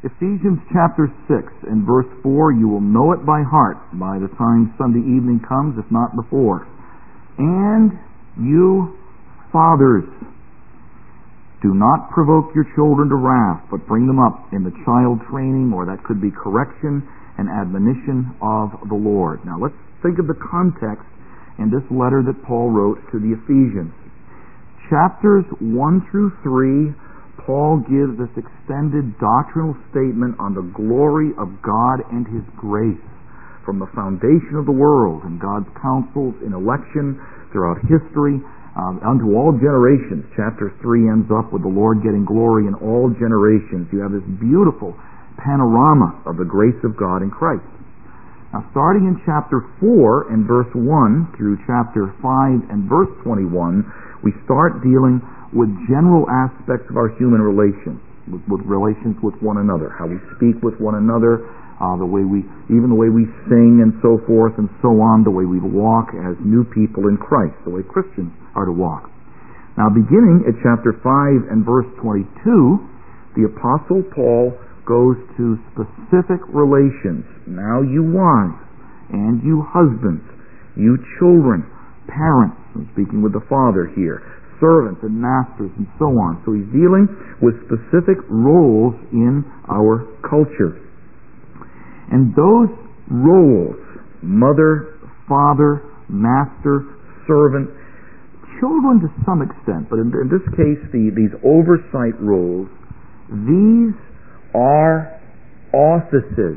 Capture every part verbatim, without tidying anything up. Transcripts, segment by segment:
Ephesians chapter six and verse four, you will know it by heart by the time Sunday evening comes, if not before. And you fathers, do not provoke your children to wrath, but bring them up in the child training, or that could be correction and admonition of the Lord. Now let's think of the context in this letter that Paul wrote to the Ephesians. Chapters one through three, Paul gives this extended doctrinal statement on the glory of God and His grace from the foundation of the world and God's counsels in election throughout history um, unto all generations. Chapter three ends up with the Lord getting glory in all generations. You have this beautiful panorama of the grace of God in Christ. Now starting in chapter four and verse one through chapter five and verse twenty-one, we start dealing with general aspects of our human relations, with, with relations with one another, how we speak with one another, uh, the way we, even the way we sing and so forth and so on, the way we walk as new people in Christ, the way Christians are to walk. Now beginning at chapter five and verse twenty-two, the Apostle Paul goes to specific relations. Now you wives, and you husbands, you children, parents, I'm speaking with the father here, servants and masters and so on. So he's dealing with specific roles in our culture. And those roles, mother, father, master, servant, children to some extent, but in, in this case the, these oversight roles, these are offices.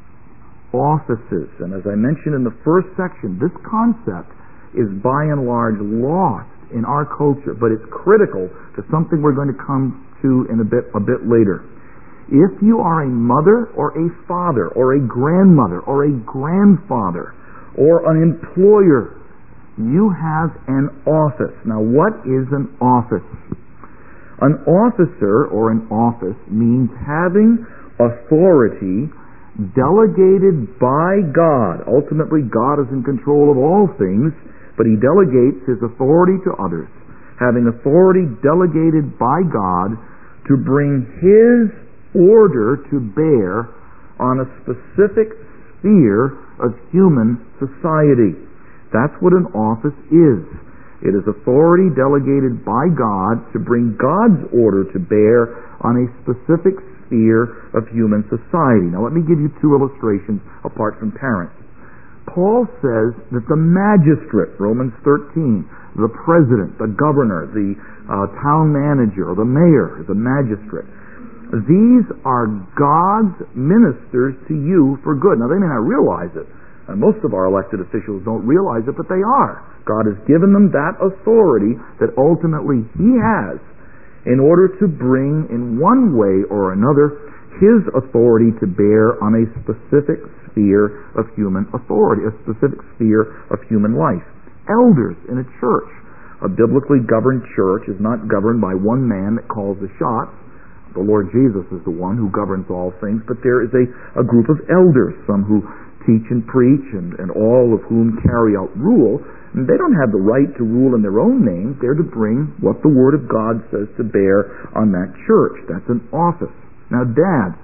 Offices. And as I mentioned in the first section, this concept is by and large lost in our culture, but it's critical to something we're going to come to in a bit a bit later. If you are a mother or a father or a grandmother or a grandfather or an employer, you have an office. Now what is an office? An officer or an office means having authority delegated by God. Ultimately, God is in control of all things, but He delegates His authority to others, having authority delegated by God to bring His order to bear on a specific sphere of human society. That's what an office is. It is authority delegated by God to bring God's order to bear on a specific sphere of human society. Now let me give you two illustrations apart from parents. Paul says that the magistrate, Romans thirteen, the president, the governor, the uh, town manager, or the mayor, the magistrate, these are God's ministers to you for good. Now they may not realize it, and most of our elected officials don't realize it, but they are. God has given them that authority that ultimately He has in order to bring in one way or another His authority to bear on a specific sphere of human authority, a specific sphere of human life. Elders in a church. A biblically governed church is not governed by one man that calls the shots. The Lord Jesus is the one who governs all things, but there is a, a group of elders, some who teach and preach, and, and all of whom carry out rule. And they don't have the right to rule in their own name. They're to bring what the Word of God says to bear on that church. That's an office. Now, dads,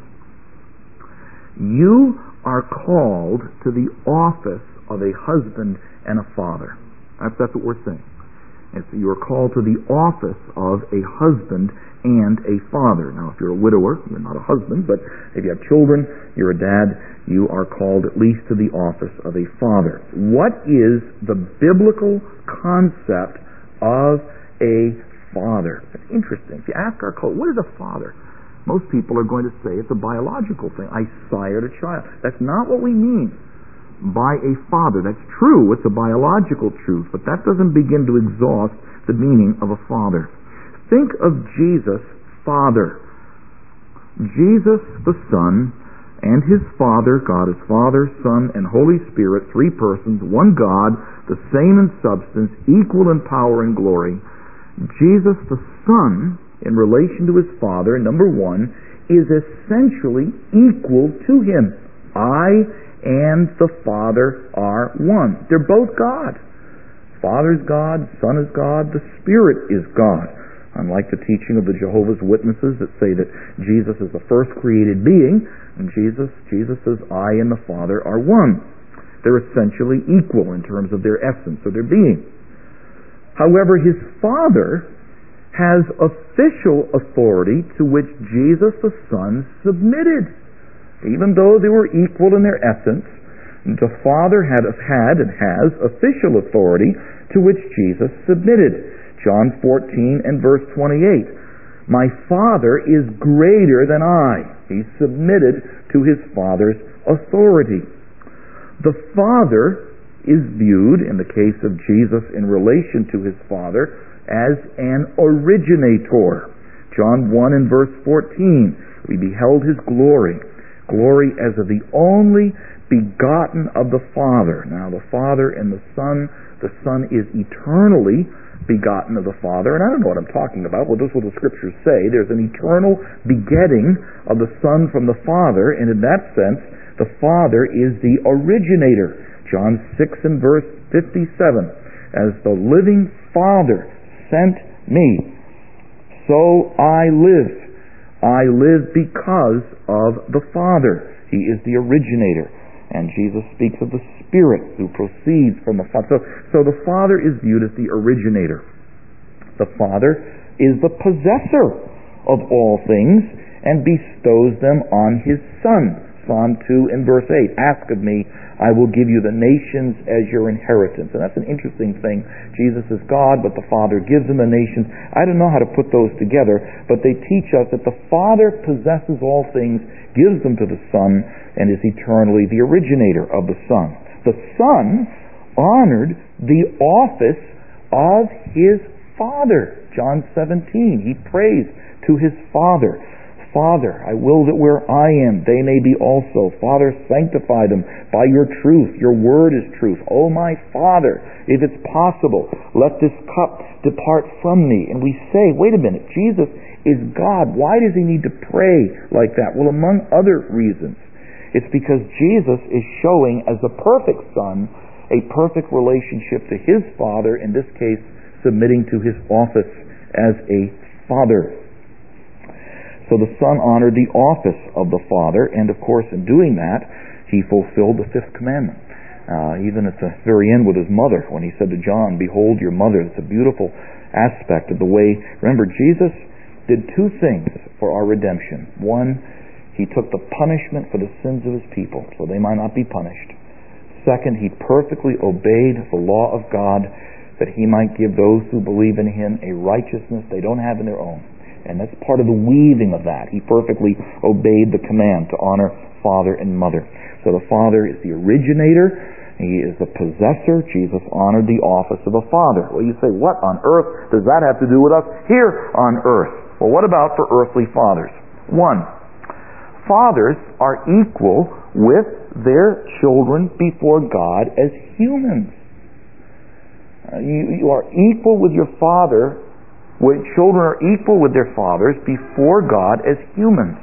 you are called to the office of a husband and a father. That's, that's what we're saying. And so you are called to the office of a husband and a father. Now, if you're a widower, you're not a husband, but if you have children, you're a dad, you are called at least to the office of a father. What is the biblical concept of a father? It's interesting. If you ask our culture, what is a father? Most people are going to say it's a biological thing. I sired a child. That's not what we mean by a father. That's true. It's a biological truth, but that doesn't begin to exhaust the meaning of a father. Think of Jesus, Father. Jesus, the Son, and His Father, God is Father, Son, and Holy Spirit, three persons, one God, the same in substance, equal in power and glory. Jesus, the Son, in relation to His Father, number one, is essentially equal to Him. I and the Father are one. They're both God. Father is God, Son is God, the Spirit is God. Unlike the teaching of the Jehovah's Witnesses that say that Jesus is the first created being, and Jesus, Jesus says, I and the Father are one. They're essentially equal in terms of their essence or their being. However, his Father has official authority to which Jesus the Son submitted. Even though they were equal in their essence, the Father had, had and has official authority to which Jesus submitted. John fourteen and verse twenty-eight. My Father is greater than I. He submitted to his Father's authority. The Father is viewed, in the case of Jesus in relation to his Father, as an originator. John one and verse fourteen. We beheld his glory. Glory as of the only begotten of the Father. Now the Father and the Son, the Son is eternally begotten of the Father, and I don't know what I'm talking about. Well, this is what the Scriptures say. There's an eternal begetting of the Son from the Father, and in that sense, the Father is the originator. John six and verse fifty-seven. As the living Father sent me, so I live. I live because of the Father. He is the originator. And Jesus speaks of the Spirit who proceeds from the Father. So, so the Father is viewed as the originator. The Father is the possessor of all things and bestows them on his Son. Psalm two and verse eight. Ask of me, I will give you the nations as your inheritance. And that's an interesting thing. Jesus is God, but the Father gives him the nations. I don't know how to put those together, but they teach us that the Father possesses all things, gives them to the Son, and is eternally the originator of the Son. The Son honored the office of his Father. John seventeen, he prays to his Father. Father, I will that where I am, they may be also. Father, sanctify them by your truth. Your word is truth. Oh, my Father, if it's possible, let this cup depart from me. And we say, wait a minute, Jesus is God. Why does he need to pray like that? Well, among other reasons, it's because Jesus is showing as the perfect Son a perfect relationship to his Father, in this case, submitting to his office as a Father. So the Son honored the office of the Father, and of course in doing that, he fulfilled the fifth commandment. Uh, even at the very end with his mother, when he said to John, behold your mother. It's a beautiful aspect of the way. Remember, Jesus did two things for our redemption. One, he took the punishment for the sins of his people, so they might not be punished. Second, he perfectly obeyed the law of God, that he might give those who believe in him a righteousness they don't have in their own. And that's part of the weaving of that. He perfectly obeyed the command to honor father and mother. So the Father is the originator. He is the possessor. Jesus honored the office of a father. Well, you say, what on earth does that have to do with us here on earth? Well, what about for earthly fathers? One, fathers are equal with their children before God as humans. Uh, you, you are equal with your father. When children are equal with their fathers before God as humans.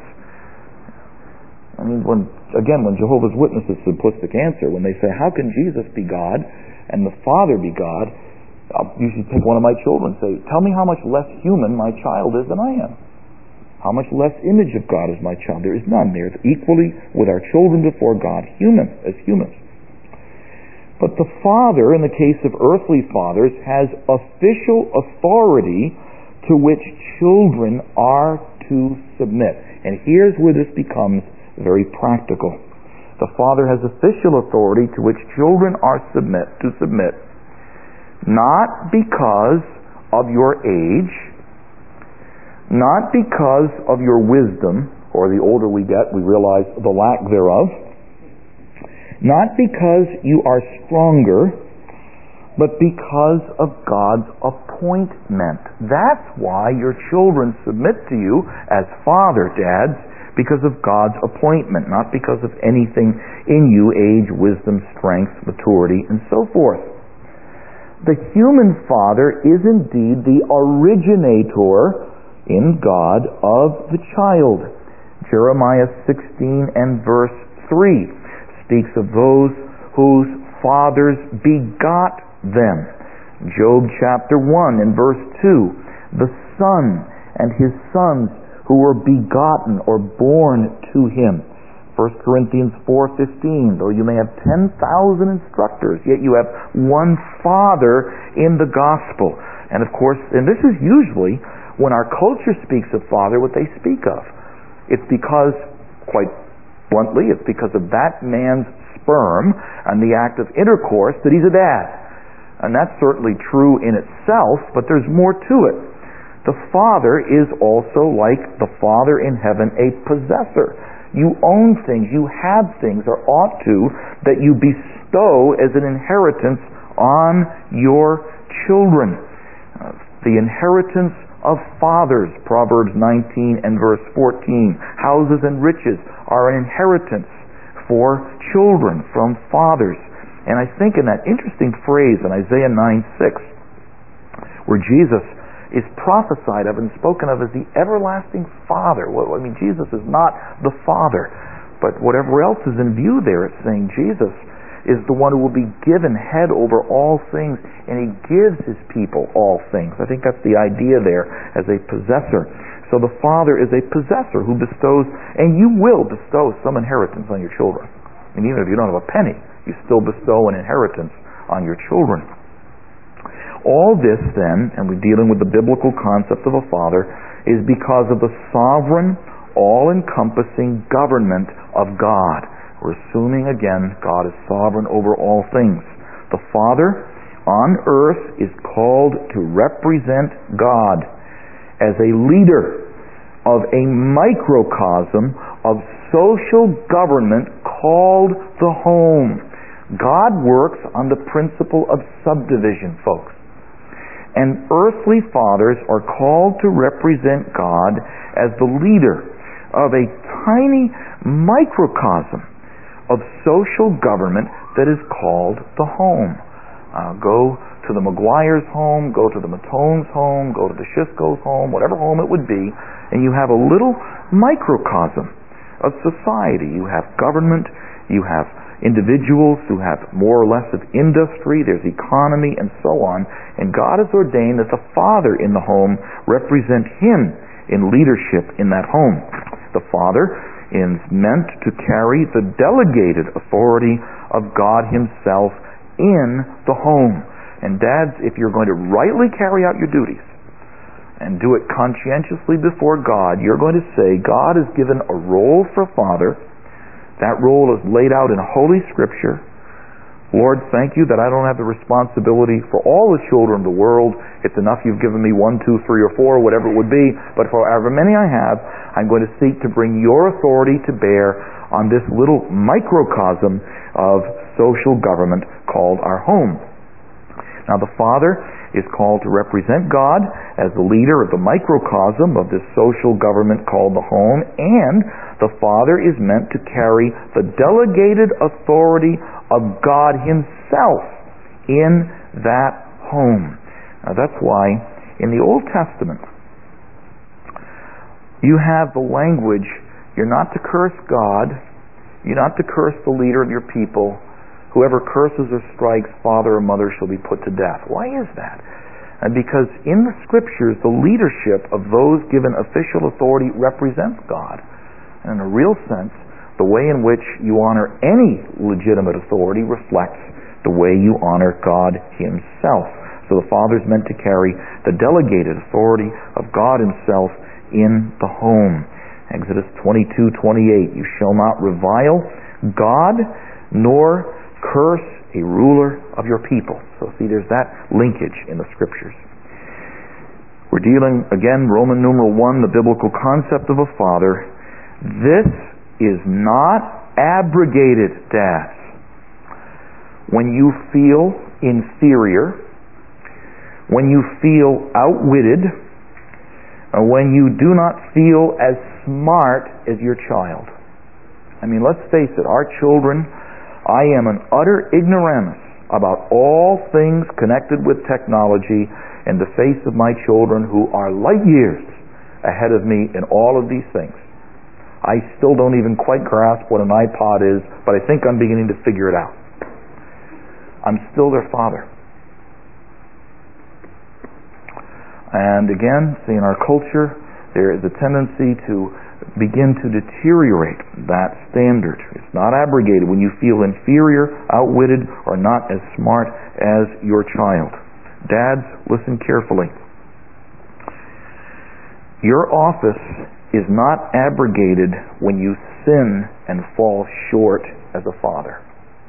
I mean, when again, when Jehovah's Witnesses, simplistic answer, when they say, how can Jesus be God and the Father be God? I'll usually take one of my children and say, tell me how much less human my child is than I am. How much less image of God is my child? There is none. There is equally with our children before God, human as humans. But the Father, in the case of earthly fathers, has official authority to which children are to submit. And here's where this becomes very practical. The Father has official authority to which children are submit to submit, not because of your age, not because of your wisdom, or the older we get, we realize the lack thereof, not because you are stronger, but because of God's appointment. That's why your children submit to you as father, dads, because of God's appointment, not because of anything in you, age, wisdom, strength, maturity, and so forth. The human father is indeed the originator in God of the child. Jeremiah sixteen and verse three speaks of those whose fathers begot them. Job chapter one and verse two, the Son, and His sons who were begotten or born to Him. First Corinthians four fifteen, though you may have ten thousand instructors, yet you have one Father in the gospel. And of course, and this is usually, when our culture speaks of Father, what they speak of. It's because, quite bluntly, it's because of that man's sperm and the act of intercourse that he's a dad. And that's certainly true in itself, but there's more to it. The Father is also, like the Father in heaven, a possessor. You own things, you have things, or ought to, that you bestow as an inheritance on your children. Uh, the inheritance of fathers, Proverbs nineteen and verse fourteen. Houses and riches are an inheritance for children from fathers. And I think in that interesting phrase in Isaiah nine six, where Jesus is prophesied of and spoken of as the everlasting Father. Well, I mean, Jesus is not the Father, but whatever else is in view there, it's saying Jesus is the one who will be given head over all things, and He gives His people all things. I think that's the idea there, as a possessor. So the Father is a possessor who bestows, and you will bestow some inheritance on your children. And even if you don't have a penny, you still bestow an inheritance on your children. All this then, and we're dealing with the biblical concept of a father, is because of the sovereign, all-encompassing government of God. We're assuming again God is sovereign over all things. The Father on earth is called to represent God as a leader of a microcosm of social government called the home. God works on the principle of subdivision, folks. And earthly fathers are called to represent God as the leader of a tiny microcosm of social government that is called the home. Uh, go to the McGuire's home, go to the Matone's home, go to the Shisco's home, whatever home it would be, and you have a little microcosm of society. You have government, you have individuals who have more or less of industry, there's economy, and so on. And God has ordained that the father in the home represent Him in leadership in that home. The father is meant to carry the delegated authority of God Himself in the home. And dads, if you're going to rightly carry out your duties and do it conscientiously before God, you're going to say, God has given a role for a father. That role is laid out in Holy Scripture. Lord, thank You that I don't have the responsibility for all the children of the world. It's enough You've given me one, two, three, or four, whatever it would be. But for however many I have, I'm going to seek to bring Your authority to bear on this little microcosm of social government called our home. Now the Father is called to represent God as the leader of the microcosm of this social government called the home, and the Father is meant to carry the delegated authority of God Himself in that home. Now that's why in the Old Testament you have the language, you're not to curse God, you're not to curse the leader of your people. Whoever curses or strikes father or mother shall be put to death. Why is that? And because in the Scriptures, the leadership of those given official authority represents God. And in a real sense, the way in which you honor any legitimate authority reflects the way you honor God Himself. So the Father is meant to carry the delegated authority of God Himself in the home. Exodus twenty-two twenty-eight, you shall not revile God nor curse a ruler of your people. So see, there's that linkage in the Scriptures. We're dealing, again, Roman numeral one, the biblical concept of a father. This is not abrogated, dads. When you feel inferior, when you feel outwitted, or when you do not feel as smart as your child. I mean, let's face it, our children, I am an utter ignoramus about all things connected with technology in the face of my children who are light years ahead of me in all of these things. I still don't even quite grasp what an iPod is, but I think I'm beginning to figure it out. I'm still their father. And again, see, in our culture, there is a tendency to begin to deteriorate that standard. It's not abrogated when you feel inferior, outwitted, or not as smart as your child. Dads, listen carefully. Your office is not abrogated when you sin and fall short as a father.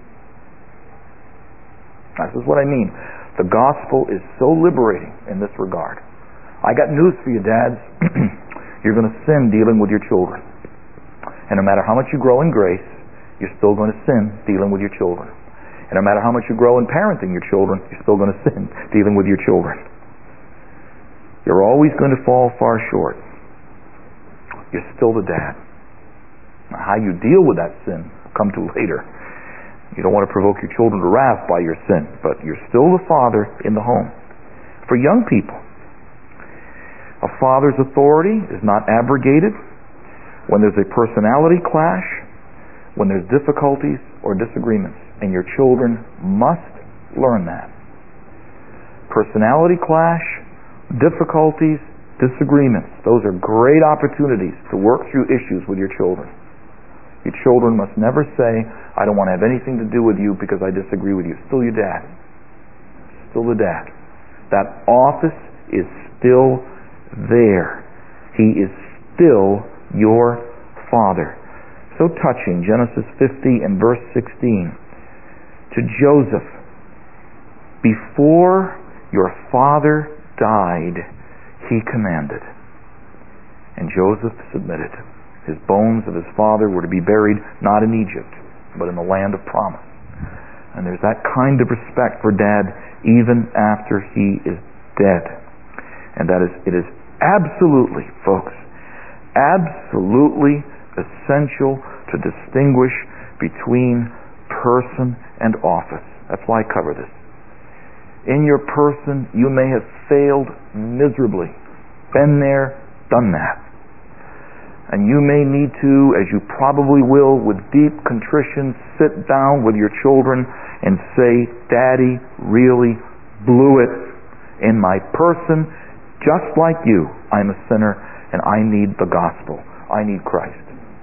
This is what I mean. The gospel is so liberating in this regard. I got news for you, dads. You're going to sin dealing with your children. And no matter how much you grow in grace, you're still going to sin dealing with your children. And no matter how much you grow in parenting your children, you're still going to sin dealing with your children. You're always going to fall far short. You're still the dad. Now, how you deal with that sin will come to later. You don't want to provoke your children to wrath by your sin, but you're still the father in the home. For young people, a father's authority is not abrogated when there's a personality clash, when there's difficulties or disagreements, and your children must learn that. Personality clash, difficulties, disagreements, those are great opportunities to work through issues with your children. Your children must never say, I don't want to have anything to do with you because I disagree with you. Still your dad. Still the dad. That office is still there. He is still your father. So touching, Genesis fifty and verse sixteen. To Joseph, before your father died, he commanded. And Joseph submitted. His bones of his father were to be buried not in Egypt, but in the land of promise. And there's that kind of respect for dad even after he is dead. And that is, it is absolutely, folks, absolutely essential to distinguish between person and office. That's why I cover this. In your person, you may have failed miserably. Been there, done that. And you may need to, as you probably will, with deep contrition, sit down with your children and say, Daddy really blew it in my person. Just like you, I'm a sinner and I need the gospel. I need Christ.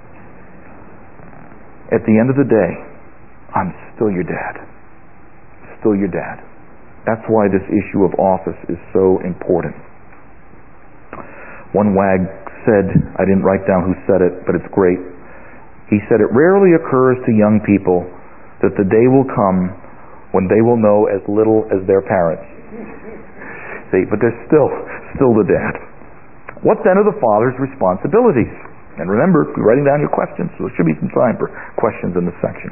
At the end of the day, I'm still your dad. Still your dad. That's why this issue of office is so important. One wag said, I didn't write down who said it, but it's great. He said, it rarely occurs to young people that the day will come when they will know as little as their parents. See, but they're still, still the dad. What then are the father's responsibilities? And remember, you're writing down your questions, so there should be some time for questions in this section.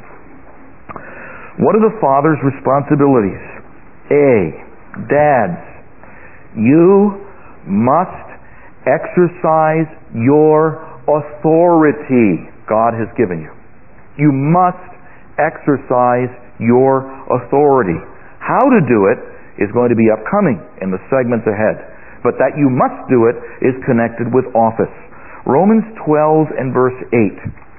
What are the father's responsibilities? A, dads, you must exercise your authority God has given you. You must exercise your authority. How to do it is going to be upcoming in the segments ahead. But that you must do it is connected with office. Romans twelve and verse eight.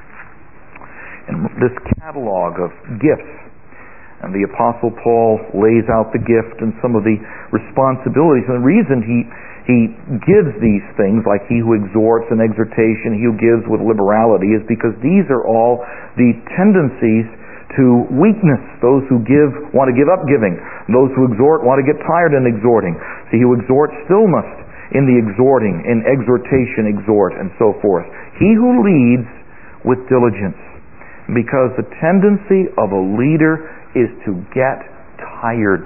In this catalog of gifts, and the Apostle Paul lays out the gift and some of the responsibilities. And the reason he He gives these things, like he who exhorts and exhortation, he who gives with liberality, is because these are all the tendencies to weakness. Those who give want to give up giving. Those who exhort want to get tired in exhorting. So he who exhorts still must, in the exhorting, in exhortation, exhort, and so forth. He who leads with diligence. Because the tendency of a leader is to get tired.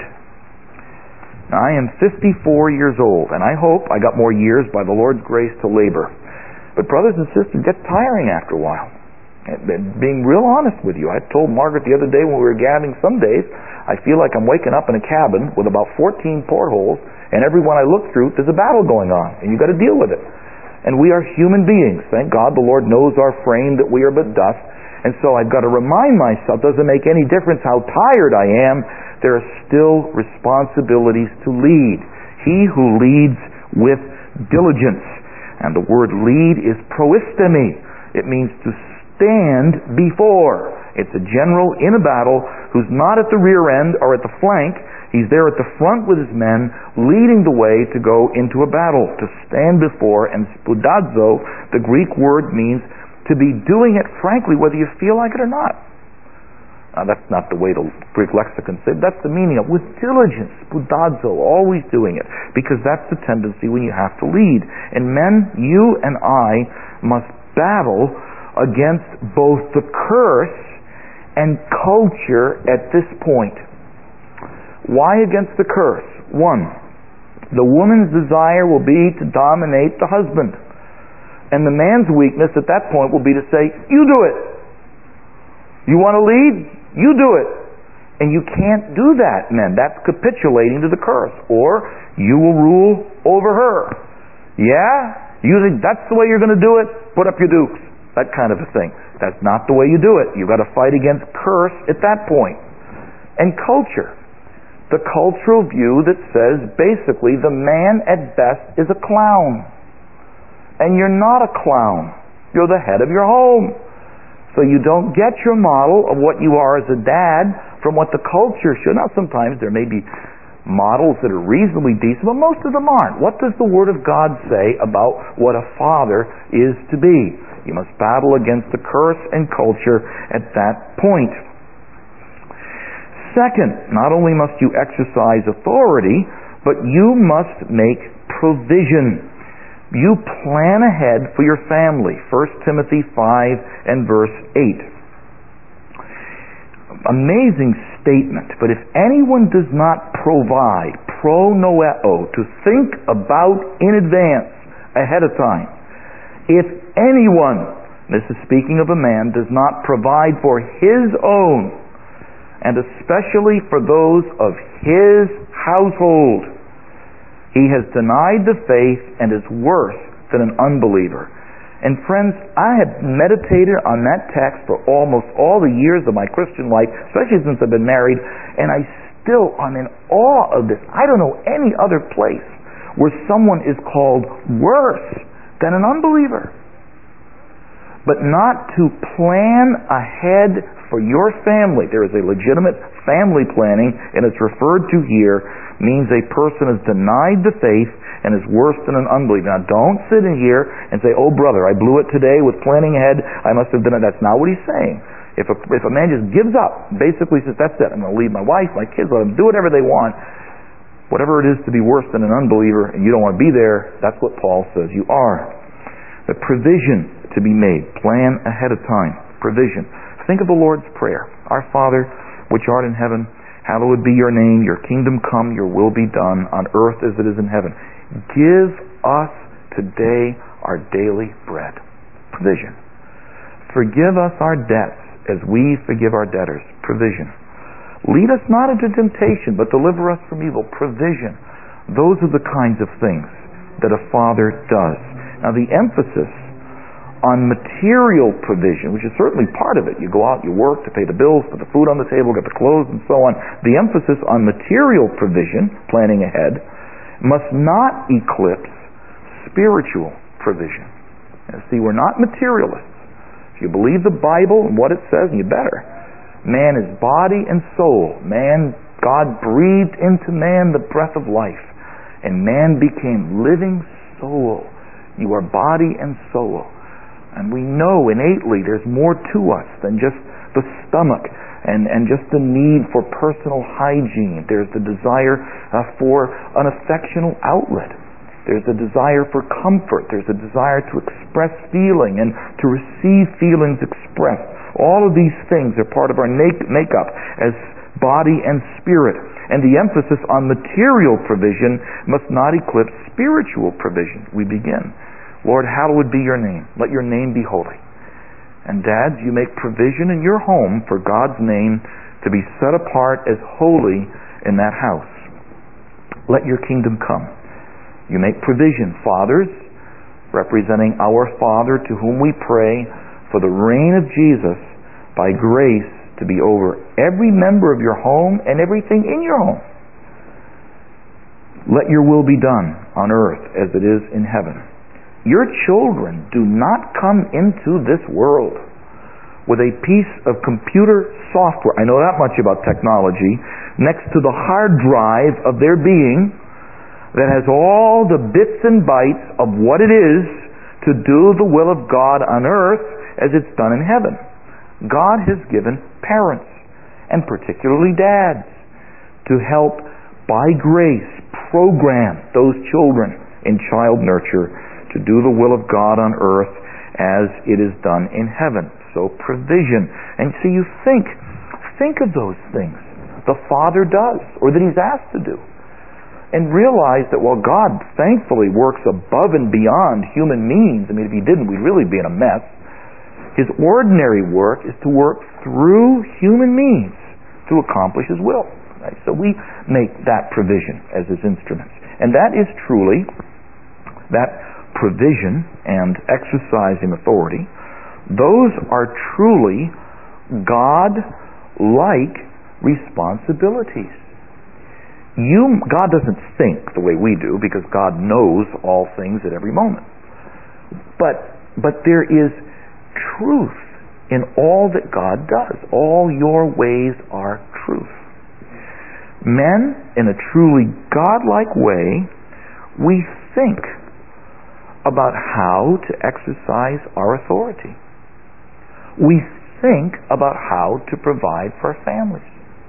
Now, I am fifty-four years old, and I hope I got more years by the Lord's grace to labor. But brothers and sisters, it gets tiring after a while. And being real honest with you, I told Margaret the other day when we were gabbing, some days I feel like I'm waking up in a cabin with about fourteen portholes, and every one I look through, there's a battle going on, and you've got to deal with it. And we are human beings. Thank God the Lord knows our frame, that we are but dust. And so I've got to remind myself, it doesn't make any difference how tired I am, there are still responsibilities to lead. He who leads with diligence. And the word lead is proistemi. It means to stand before. It's a general in a battle who's not at the rear end or at the flank. He's there at the front with his men, leading the way to go into a battle, to stand before. And spoudazo, the Greek word, means to be doing it frankly, whether you feel like it or not. Now, that's not the way the Greek lexicon said. That's the meaning of with diligence, spoudazo, always doing it, because that's the tendency when you have to lead. And men, you and I must battle against both the curse and culture at this point. Why against the curse? One, the woman's desire will be to dominate the husband. And the man's weakness at that point will be to say, you do it. You want to lead? You do it. And you can't do that, men. That's capitulating to the curse. Or you will rule over her. Yeah? You think that's the way you're going to do it? Put up your dukes. That kind of a thing. That's not the way you do it. You've got to fight against curse at that point. And culture. The cultural view that says basically the man at best is a clown. And you're not a clown. You're the head of your home. So you don't get your model of what you are as a dad from what the culture should. Now sometimes there may be models that are reasonably decent, but most of them aren't. What does the Word of God say about what a father is to be? You must battle against the curse and culture at that point. Second, not only must you exercise authority, but you must make provision. You plan ahead for your family. First Timothy five and verse eight. Amazing statement. But if anyone does not provide, pro noeo, to think about in advance, ahead of time. If anyone, this is speaking of a man, does not provide for his own, and especially for those of his household, he has denied the faith and is worse than an unbeliever. And friends, I have meditated on that text for almost all the years of my Christian life, especially since I've been married, and I still am in awe of this. I don't know any other place where someone is called worse than an unbeliever. But not to plan ahead for your family. There is a legitimate family planning, and it's referred to here, means a person has denied the faith and is worse than an unbeliever. Now don't sit in here and say, oh brother, I blew it today with planning ahead, I must have done it. That's not what he's saying. If a, if a man just gives up, basically says, that's it, I'm going to leave my wife, my kids, let them do whatever they want, whatever it is to be worse than an unbeliever, and you don't want to be there, that's what Paul says you are. The provision to be made. Plan ahead of time. Provision. Think of the Lord's Prayer. Our Father, which art in heaven, hallowed be your name, your kingdom come, your will be done, on earth as it is in heaven. Give us today our daily bread. Provision. Forgive us our debts as we forgive our debtors. Provision. Lead us not into temptation, but deliver us from evil. Provision. Those are the kinds of things that a father does. Now the emphasis on material provision, which is certainly part of it. You go out, you work to pay the bills, put the food on the table, get the clothes, and so on. The emphasis on material provision, planning ahead, must not eclipse spiritual provision. Now, see, we're not materialists. If you believe the Bible and what it says, and you better. Man is body and soul. Man, God breathed into man the breath of life, and man became living soul. You are body and soul. And we know innately there's more to us than just the stomach and, and just the need for personal hygiene. There's the desire uh, for an affectional outlet. There's a desire for comfort. There's a desire to express feeling and to receive feelings expressed. All of these things are part of our makeup as body and spirit. And the emphasis on material provision must not eclipse spiritual provision. We begin. Lord, hallowed be your name. Let your name be holy. And dads, you make provision in your home for God's name to be set apart as holy in that house. Let your kingdom come. You make provision. Fathers, representing our Father to whom we pray for the reign of Jesus by grace to be over every member of your home and everything in your home. Let your will be done on earth as it is in heaven. Your children do not come into this world with a piece of computer software, I know that much about technology, next to the hard drive of their being that has all the bits and bytes of what it is to do the will of God on earth as it's done in heaven. God has given parents, and particularly dads, to help by grace program those children in child nurture to do the will of God on earth as it is done in heaven. So provision. And so you think, think of those things the Father does, or that He's asked to do. And realize that while God thankfully works above and beyond human means, I mean, if He didn't, we'd really be in a mess. His ordinary work is to work through human means to accomplish His will. Right? So we make that provision as His instruments. And that is truly, that provision and exercising authority, those are truly God-like responsibilities. You, God doesn't think the way we do, because God knows all things at every moment. But, but there is truth in all that God does. All your ways are truth. Men, in a truly God-like way, we think about how to exercise our authority. We think about how to provide for our families.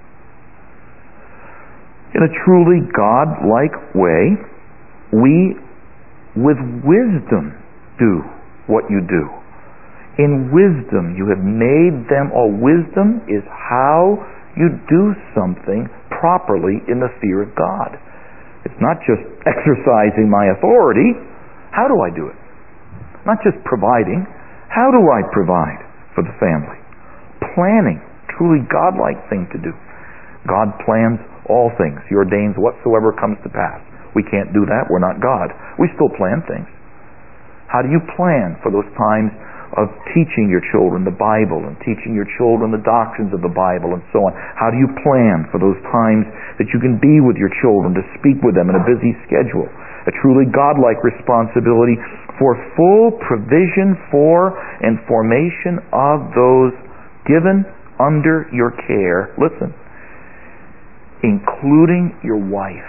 In a truly God-like way, we, with wisdom, do what you do. In wisdom, you have made them all. Wisdom is how you do something properly in the fear of God. It's not just exercising my authority. How do I do it? Not just providing. How do I provide for the family? Planning, truly God-like thing to do. God plans all things. He ordains whatsoever comes to pass. We can't do that. We're not God. We still plan things. How do you plan for those times of teaching your children the Bible and teaching your children the doctrines of the Bible and so on? How do you plan for those times that you can be with your children, to speak with them in a busy schedule? A truly God-like responsibility for full provision for and formation of those given under your care. Listen, including your wife.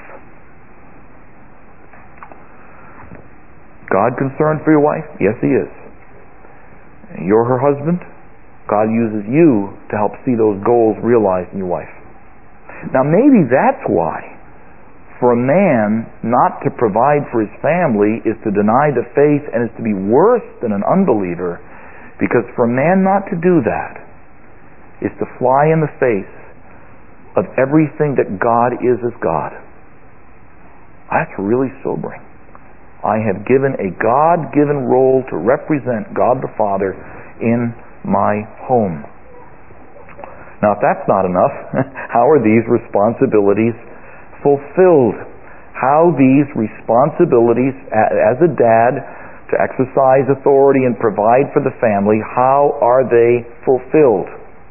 God concerned for your wife? Yes, He is. You're her husband. God uses you to help see those goals realized in your wife. Now maybe that's why for a man not to provide for his family is to deny the faith and is to be worse than an unbeliever, because for a man not to do that is to fly in the face of everything that God is as God. That's really sobering. I have given a God-given role to represent God the Father in my home. Now, if that's not enough, how are these responsibilities fulfilled? How these responsibilities as a dad to exercise authority and provide for the family, how are they fulfilled?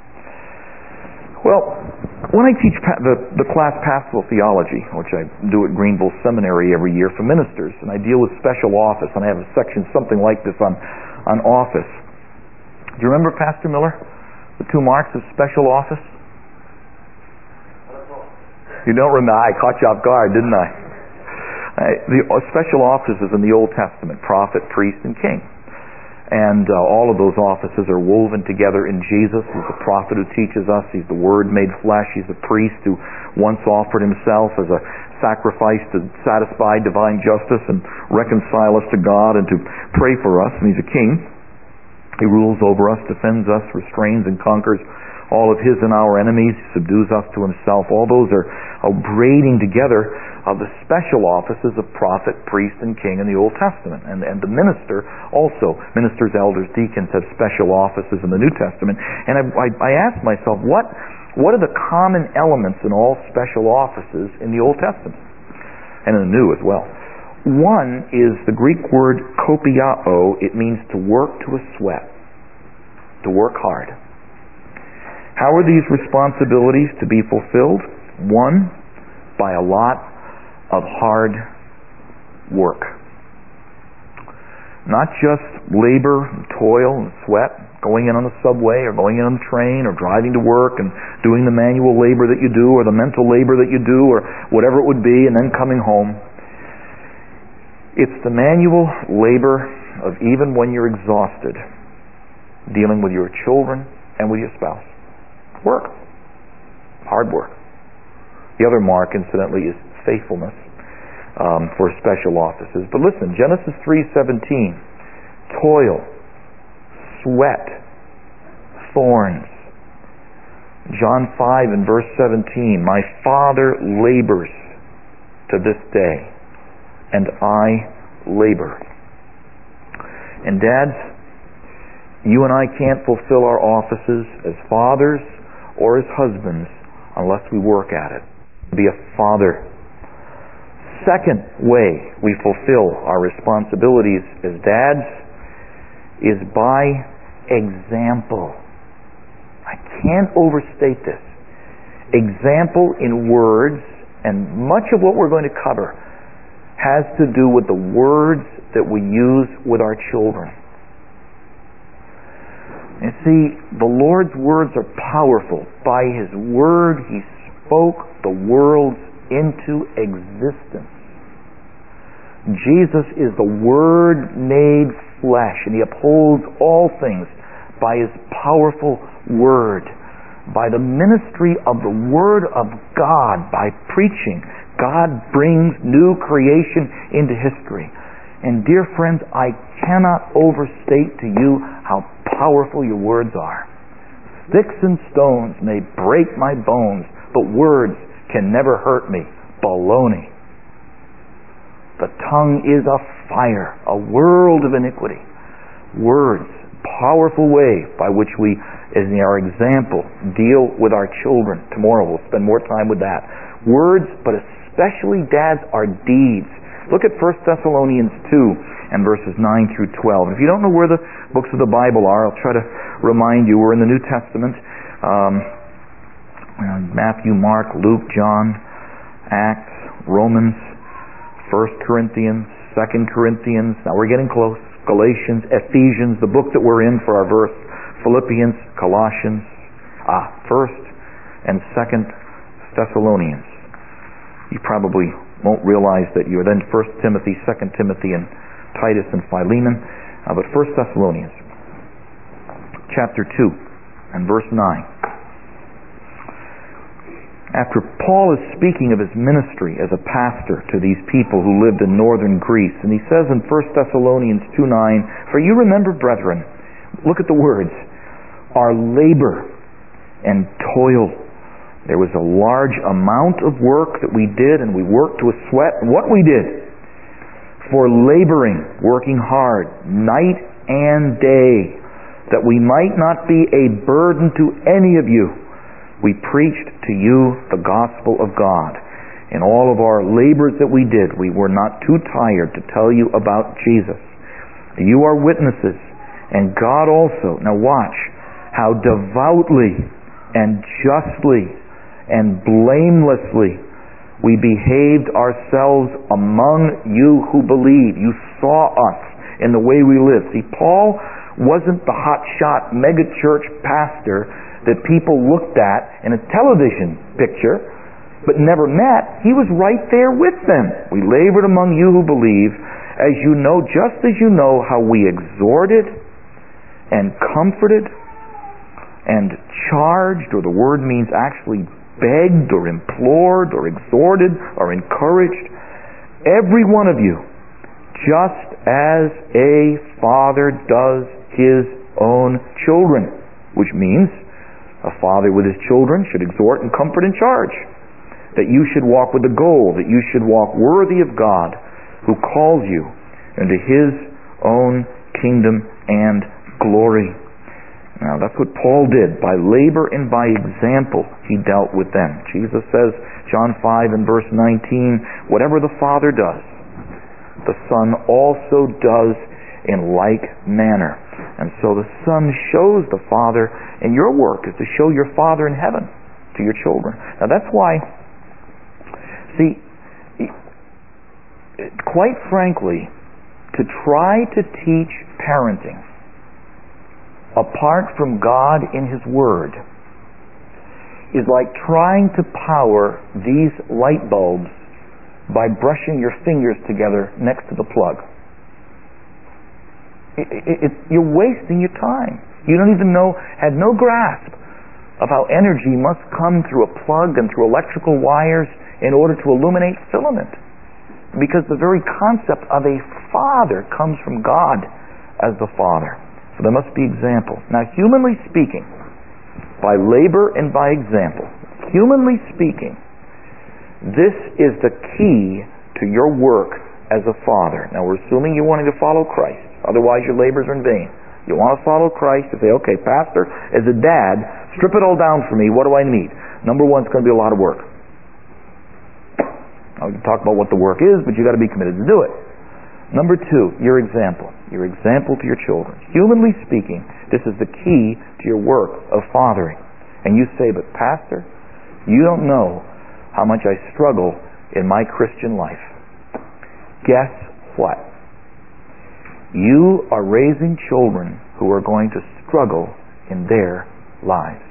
Well, when I teach the, the class Pastoral Theology, which I do at Greenville Seminary every year for ministers, and I deal with special office, and I have a section something like this on, on office. Do you remember, Pastor Miller, the two marks of special office? You don't remember? I caught you off guard, didn't I? I the special offices in the Old Testament, prophet, priest, and king. And uh, all of those offices are woven together in Jesus. He's the prophet who teaches us. He's the Word made flesh. He's the priest who once offered Himself as a sacrifice to satisfy divine justice and reconcile us to God and to pray for us. And He's a king. He rules over us, defends us, restrains and conquers all of His and our enemies. He subdues us to Himself. All those are, are braiding together of the special offices of prophet, priest, and king in the Old Testament. And, and the minister also, ministers, elders, deacons have special offices in the New Testament. And I, I, I asked myself, what, what are the common elements in all special offices in the Old Testament? And in the New as well. One is the Greek word kopiao. It means to work to a sweat, to work hard. How are these responsibilities to be fulfilled? One, by a lot of hard work. Not just labor and toil and sweat, going in on the subway or going in on the train or driving to work and doing the manual labor that you do or the mental labor that you do or whatever it would be and then coming home. It's the manual labor of even when you're exhausted, dealing with your children and with your spouse. Work. Hard work. The other mark, incidentally, is faithfulness um, for special offices. But listen, Genesis three seventeen, toil, sweat, thorns. John five and verse seventeen, my Father labors to this day, and I labor. And dads, you and I can't fulfill our offices as fathers or as husbands unless we work at it. Be a father. Second way we fulfill our responsibilities as dads is by example. I can't overstate this. Example in words, and much of what we're going to cover has to do with the words that we use with our children. You see, the Lord's words are powerful. By His word, He spoke the worlds into existence. Jesus is the Word made flesh, and He upholds all things by His powerful Word. By the ministry of the Word of God, by preaching, God brings new creation into history. And dear friends, I cannot overstate to you how powerful your words are. Sticks and stones may break my bones, but words can never hurt me. Baloney. The tongue is a fire, a world of iniquity. Words, powerful way by which we, as our example, deal with our children. Tomorrow we'll spend more time with that. Words, but especially, dads, are deeds. Look at First Thessalonians two and verses nine through twelve. If you don't know where the books of the Bible are, I'll try to remind you. We're in the New Testament. Um, Matthew, Mark, Luke, John, Acts, Romans, First Corinthians, Second Corinthians. Now we're getting close. Galatians, Ephesians, the book that we're in for our verse. Philippians, Colossians, ah, First and Second Thessalonians. You probably won't realize that you're then First Timothy, Second Timothy, and Titus and Philemon. Uh, but First Thessalonians, chapter two and verse nine. After Paul is speaking of his ministry as a pastor to these people who lived in northern Greece, and he says in First Thessalonians two nine, for you remember, brethren, look at the words, our labor and toil. There was a large amount of work that we did, and we worked to a sweat. And what we did, for laboring, working hard, night and day, that we might not be a burden to any of you, we preached to you the gospel of God. In all of our labors that we did, we were not too tired to tell you about Jesus. You are witnesses, and God also. Now watch how devoutly and justly and blamelessly we behaved ourselves among you who believe. You saw us in the way we lived. See, Paul wasn't the hotshot megachurch pastor that people looked at in a television picture but never met. He was right there with them. We labored among you who believe, as you know, just as you know how we exhorted and comforted and charged, or the word means actually begged or implored or exhorted or encouraged every one of you, just as a father does his own children, which means a father with his children should exhort and comfort and charge, that you should walk with the goal, that you should walk worthy of God who calls you into His own kingdom and glory. Now that's what Paul did. By labor and by example he dealt with them. Jesus says, John five and verse nineteen, whatever the Father does, the Son also does in like manner. And so the Son shows the Father, and your work is to show your Father in heaven to your children. Now that's why, see, quite frankly, to try to teach parenting apart from God in His Word is like trying to power these light bulbs by brushing your fingers together next to the plug. It, it, it, you're wasting your time. You don't even know, had no grasp of how energy must come through a plug and through electrical wires in order to illuminate filament. Because the very concept of a father comes from God as the Father. So there must be example. Now, humanly speaking, by labor and by example, humanly speaking, this is the key to your work as a father. Now, we're assuming you're wanting to follow Christ. Otherwise, your labors are in vain. You want to follow Christ, you say, okay, Pastor, as a dad, strip it all down for me. What do I need? Number one, it's going to be a lot of work. Now, we can talk about what the work is, but you've got to be committed to do it. Number two, your example. Your example to your children. Humanly speaking, this is the key to your work of fathering. And you say, but Pastor, you don't know how much I struggle in my Christian life. Guess what? You are raising children who are going to struggle in their lives.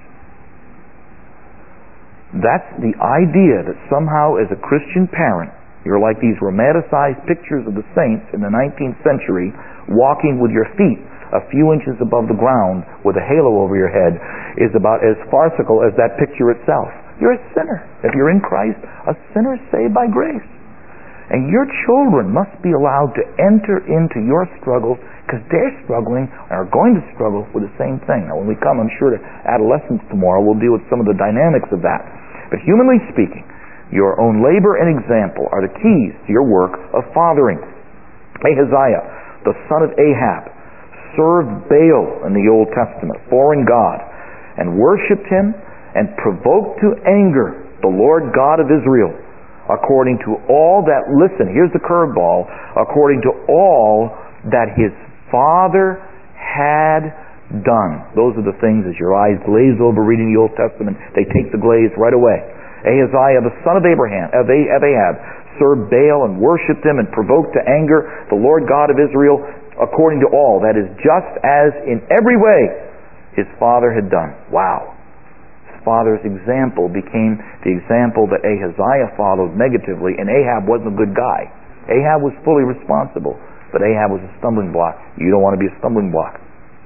That's the idea that somehow as a Christian parent, you're like these romanticized pictures of the saints in the nineteenth century, walking with your feet a few inches above the ground with a halo over your head, is about as farcical as that picture itself. You're a sinner. If you're in Christ, a sinner saved by grace. And your children must be allowed to enter into your struggles because they're struggling and are going to struggle with the same thing. Now, when we come, I'm sure, to adolescence tomorrow, we'll deal with some of the dynamics of that. But humanly speaking, your own labor and example are the keys to your work of fathering. Ahaziah, the son of Ahab, served Baal in the Old Testament, foreign god, and worshipped him and provoked to anger the Lord God of Israel, according to all that, listen, here's the curveball, according to all that his father had done. Those are the things, as your eyes glaze over reading the Old Testament, they take the glaze right away. Ahaziah, the son of Abraham, of Ahab, served Baal and worshipped him and provoked to anger the Lord God of Israel, according to all, that is, just as in every way his father had done. Wow. His father's example became the example that Ahaziah followed negatively, and Ahab wasn't a good guy. Ahab was fully responsible, but Ahab was a stumbling block. You don't want to be a stumbling block.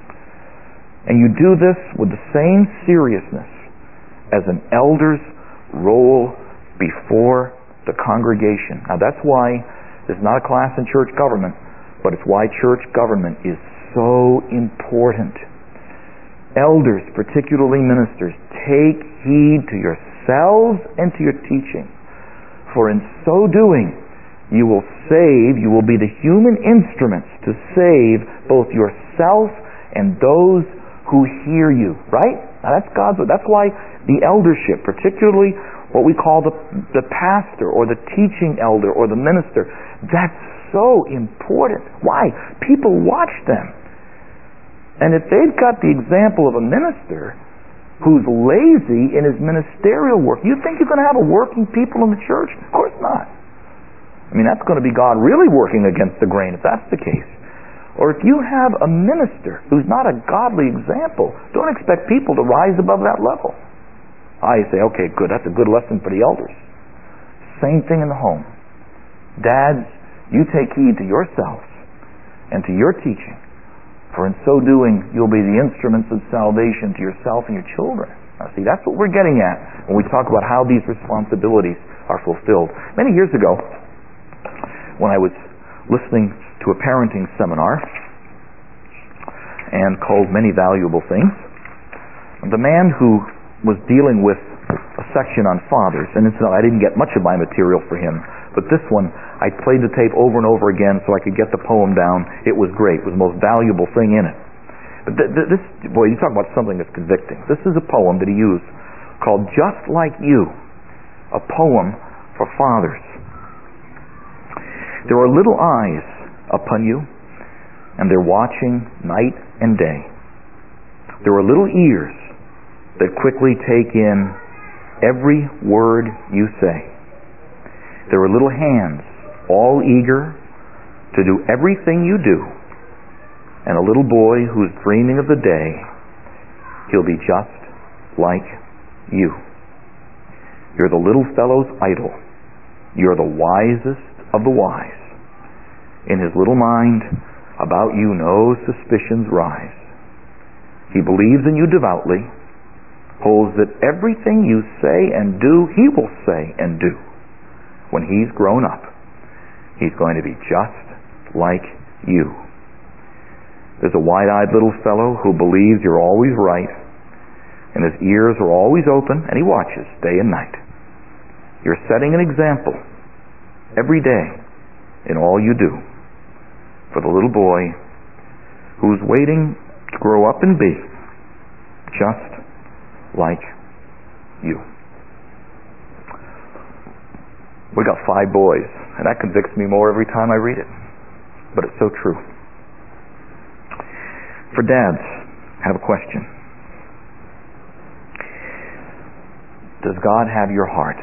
And you do this with the same seriousness as an elder's role before the congregation. Now, that's why there's not a class in church government, but it's why church government is so important. Elders, particularly ministers, take heed to yourselves and to your teaching, for in so doing you will save, you will be the human instruments to save both yourself and those who hear you. Right? Now that's God's word. That's why the eldership, particularly what we call the, the pastor or the teaching elder or the minister, that's so important. Why? People watch them. And if they've got the example of a minister who's lazy in his ministerial work, you think you're going to have a working people in the church? Of course not. I mean, that's going to be God really working against the grain if that's the case. Or if you have a minister who's not a godly example, don't expect people to rise above that level. I say, okay, good, that's a good lesson for the elders. Same thing in the home. Dads, you take heed to yourselves and to your teaching, for in so doing you'll be the instruments of salvation to yourself and your children. Now see, that's what we're getting at when we talk about how these responsibilities are fulfilled. Many years ago, when I was listening to a parenting seminar and called Many Valuable Things, the man who was dealing with a section on fathers, and it's, I didn't get much of my material for him, but this one, I played the tape over and over again so I could get the poem down. It was great. It was the most valuable thing in it. But th- th- this, boy, you talk about something that's convicting. This is a poem that he used called Just Like You, a poem for fathers. There are little eyes upon you, and they're watching night and day. There are little ears that quickly take in every word you say. There are little hands, all eager, to do everything you do. And a little boy who's dreaming of the day he'll be just like you. You're the little fellow's idol. You're the wisest of the wise. In his little mind, about you no suspicions rise. He believes in you devoutly, holds that everything you say and do, he will say and do. When he's grown up, he's going to be just like you. There's a wide-eyed little fellow who believes you're always right, and his ears are always open, and he watches day and night. You're setting an example every day in all you do for the little boy who's waiting to grow up and be just like you. We got five boys, and that convicts me more every time I read it. But it's so true. For dads, I have a question. Does God have your heart?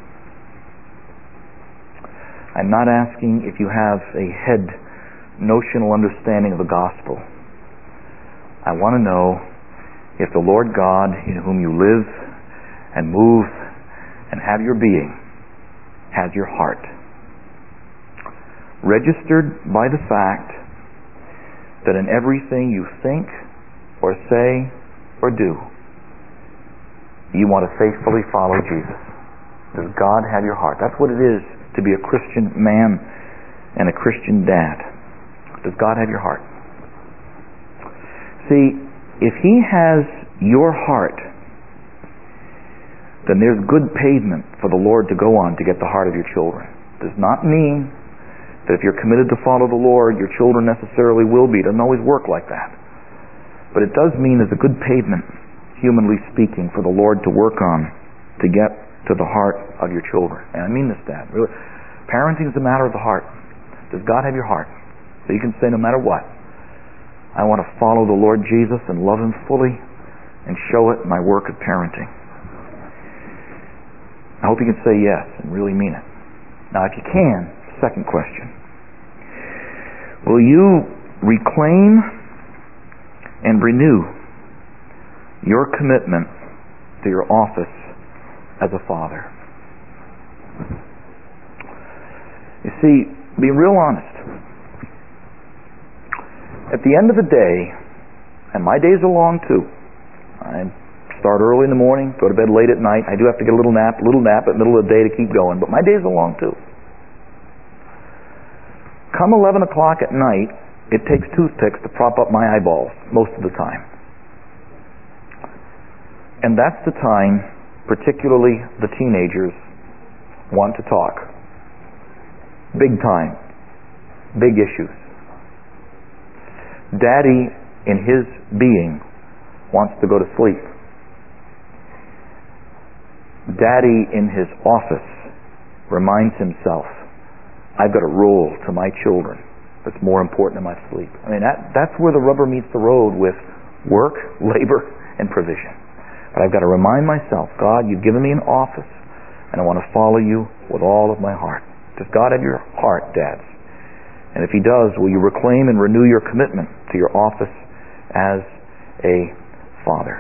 I'm not asking if you have a head notional understanding of the gospel. I want to know if the Lord God, in whom you live and move and have your being, has your heart. Registered by the fact that in everything you think or say or do, you want to faithfully follow Jesus. Does God have your heart? That's what it is to be a Christian man and a Christian dad. Does God have your heart? See, if He has your heart, then there's good pavement for the Lord to go on to get the heart of your children. It does not mean that if you're committed to follow the Lord, your children necessarily will be. It doesn't always work like that. But it does mean there's a good pavement, humanly speaking, for the Lord to work on to get to the heart of your children. And I mean this, Dad. Really, parenting is a matter of the heart. Does God have your heart? So you can say, no matter what, I want to follow the Lord Jesus and love Him fully and show it in my work of parenting. I hope you can say yes and really mean it. Now, if you can, second question. Will you reclaim and renew your commitment to your office as a father? You see, be real honest. At the end of the day, and my days are long too. I start early in the morning, go to bed late at night. I do have to get a little nap, a little nap at the middle of the day to keep going, but my days are long too. Come eleven o'clock at night, it takes toothpicks to prop up my eyeballs most of the time. And that's the time, particularly the teenagers, want to talk. Big time. Big issues. Daddy, in his being, wants to go to sleep. Daddy, in his office, reminds himself, I've got a role to my children that's more important than my sleep. I mean, that, that's where the rubber meets the road with work, labor, and provision. But I've got to remind myself, God, you've given me an office, and I want to follow you with all of my heart. Does God have your heart, dads? And if He does, will you reclaim and renew your commitment to your office as a father?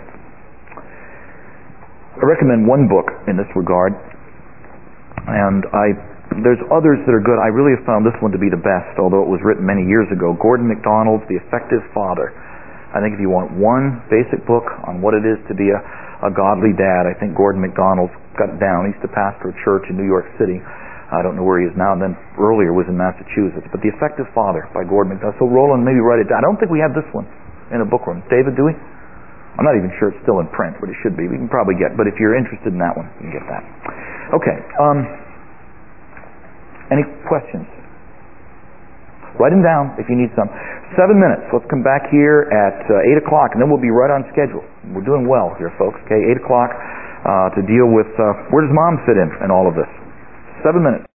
I recommend one book in this regard, and I there's others that are good. I really have found this one to be the best, although it was written many years ago. Gordon MacDonald's The Effective Father. I think if you want one basic book on what it is to be a, a godly dad, I think Gordon MacDonald's got it down. He used to pastor a church in New York City. I don't know where he is now, and then earlier was in Massachusetts. But The Effective Father by Gordon MacDonald. So Roland, maybe write it down. I don't think we have this one in a book room. David, do we? I'm not even sure it's still in print, but it should be. We can probably get, but if you're interested in that one, you can get that. Okay. Um, any questions? Write them down if you need some. Seven minutes. Let's come back here at uh, eight o'clock, and then we'll be right on schedule. We're doing well here, folks. Okay, eight o'clock uh, to deal with uh, where does Mom fit in in all of this? Seven minutes.